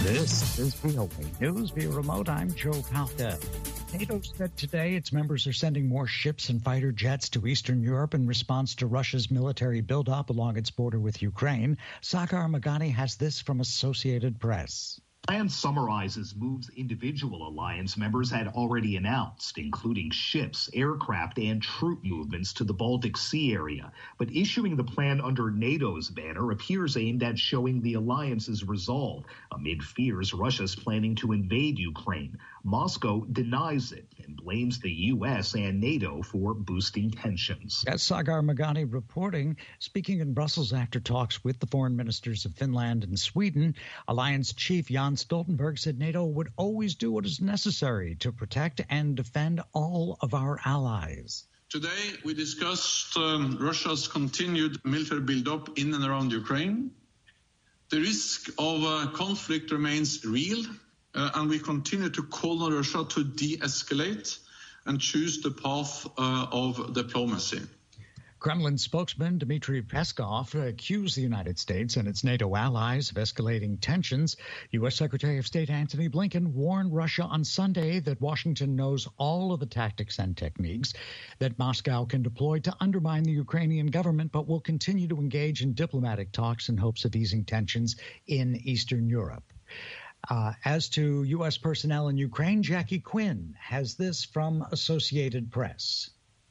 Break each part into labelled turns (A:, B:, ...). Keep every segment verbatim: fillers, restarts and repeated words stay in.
A: This is V O A News via remote. I'm Joe Palca. NATO said today its members are sending more ships and fighter jets to Eastern Europe in response to Russia's military buildup along its border with Ukraine. Sagar Meghani has this from Associated Press.
B: The plan summarizes moves individual alliance members had already announced, including ships, aircraft, and troop movements to the Baltic Sea area. But issuing the plan under NATO's banner appears aimed at showing the alliance's resolve amid fears Russia's planning to invade Ukraine. Moscow denies it and blames the U S and NATO for boosting tensions.
A: That's Sagar Meghani reporting. Speaking in Brussels after talks with the foreign ministers of Finland and Sweden, Alliance Chief Jan Stoltenberg said NATO would always do what is necessary to protect and defend all of our allies.
C: Today, we discussed um, Russia's continued military buildup in and around Ukraine. The risk of uh, conflict remains real, uh, and we continue to call on Russia to de-escalate and choose the path uh, of diplomacy.
A: Kremlin spokesman Dmitry Peskov accused the United States and its NATO allies of escalating tensions. U S. Secretary of State Antony Blinken warned Russia on Sunday that Washington knows all of the tactics and techniques that Moscow can deploy to undermine the Ukrainian government, but will continue to engage in diplomatic talks in hopes of easing tensions in Eastern Europe. Uh, as to U S personnel in Ukraine, Jackie Quinn has this from Associated Press.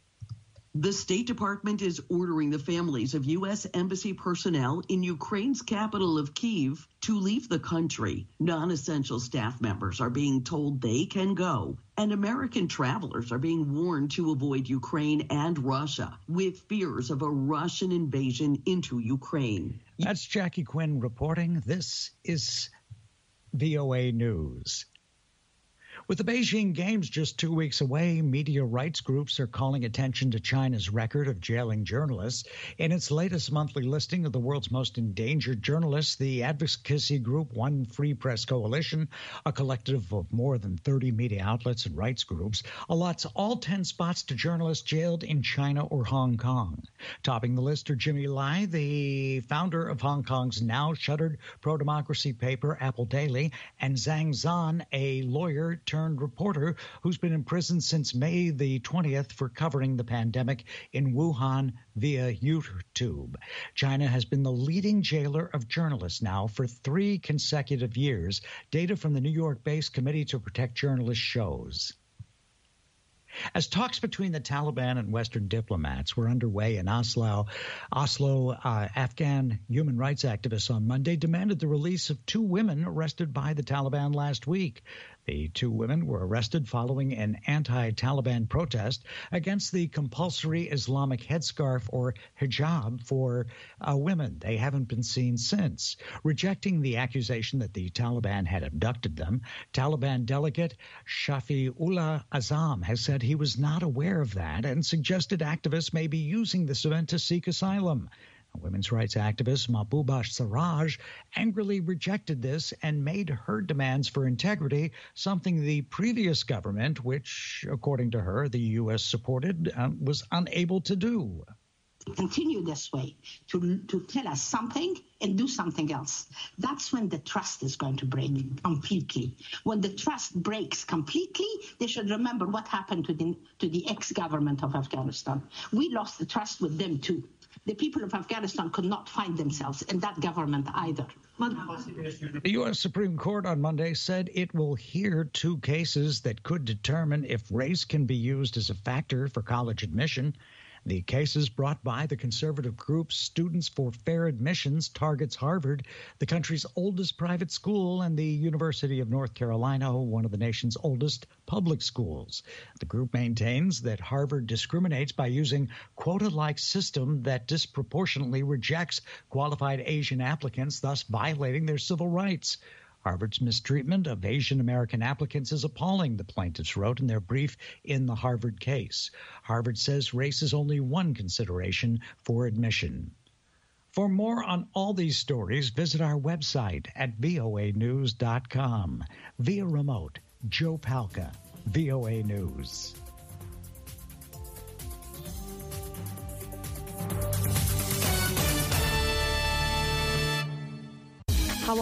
D: The State Department is ordering the families of U S embassy personnel in Ukraine's capital of Kyiv to leave the country. Non-essential staff members are being told they can go, and American travelers are being warned to avoid Ukraine and Russia with fears of a Russian invasion into Ukraine.
A: That's Jackie Quinn reporting. This is V O A News. With the Beijing Games just two weeks away, media rights groups are calling attention to China's record of jailing journalists. In its latest monthly listing of the world's most endangered journalists, the advocacy group One Free Press Coalition, a collective of more than thirty media outlets and rights groups, allots all ten spots to journalists jailed in China or Hong Kong. Topping the list are Jimmy Lai, the founder of Hong Kong's now shuttered pro-democracy paper Apple Daily, and Zhang Zhan, a lawyer turned reporter who's been in prison since May the twentieth for covering the pandemic in Wuhan via YouTube. China has been the leading jailer of journalists now for three consecutive years, data from the New York-based Committee to Protect Journalists shows. As talks between the Taliban and Western diplomats were underway in Oslo, Oslo, uh, Afghan human rights activists on Monday demanded the release of two women arrested by the Taliban last week. The two women were arrested following an anti-Taliban protest against the compulsory Islamic headscarf or hijab for uh, women. They haven't been seen since. Rejecting the accusation that the Taliban had abducted them, Taliban delegate Shafiullah Azam has said he was not aware of that and suggested activists may be using this event to seek asylum. Women's rights activist Mahbouba Siraj angrily rejected this and made her demands for integrity something the previous government, which, according to her, the U S supported, uh, was unable to do.
E: Continue this way, to, to tell us something and do something else. That's when the trust is going to break completely. When the trust breaks completely, they should remember what happened to the, to the ex-government of Afghanistan. We lost the trust with them too. The people of Afghanistan could not find themselves in that government either.
A: The U S. Supreme Court on Monday said it will hear two cases that could determine if race can be used as a factor for college admission. The cases brought by the conservative group Students for Fair Admissions targets Harvard, the country's oldest private school, and the University of North Carolina, one of the nation's oldest public schools. The group maintains that Harvard discriminates by using quota-like system that disproportionately rejects qualified Asian applicants, thus violating their civil rights. Harvard's mistreatment of Asian American applicants is appalling, the plaintiffs wrote in their brief in the Harvard case. Harvard says race is only one consideration for admission. For more on all these stories, visit our website at V O A news dot com. Via remote, Joe Palca, V O A News.